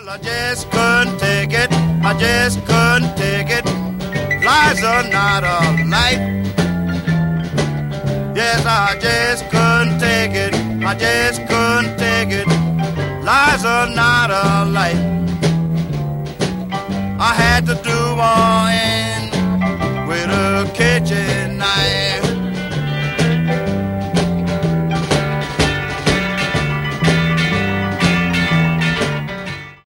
I just couldn't take it. I just couldn't take it. Lies are not a life. Yes, I just couldn't take it. I just couldn't take it. Lies are not a life. I had to do all